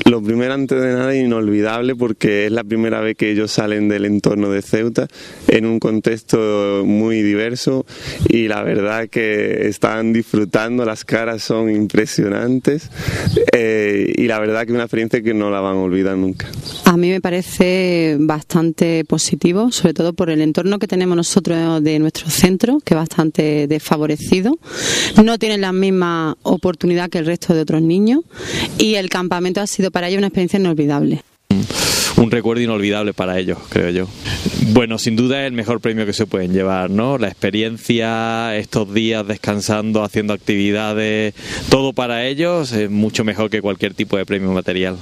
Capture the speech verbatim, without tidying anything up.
Lo primero, antes de nada, inolvidable, porque es la primera vez que ellos salen del entorno de Ceuta en un contexto muy diverso y la verdad que están disfrutando, las caras son impresionantes eh, y la verdad que es una experiencia que no la van a olvidar nunca. A mí me parece bastante positivo, sobre todo por el entorno que tenemos nosotros de nuestro centro, que es bastante desfavorecido. No tienen la misma oportunidad que el resto de otros niños y el campamento ha sido para ellos una experiencia inolvidable. Un recuerdo inolvidable para ellos, creo yo. Bueno, sin duda es el mejor premio que se pueden llevar, ¿no? La experiencia, estos días descansando, haciendo actividades, todo para ellos es mucho mejor que cualquier tipo de premio material.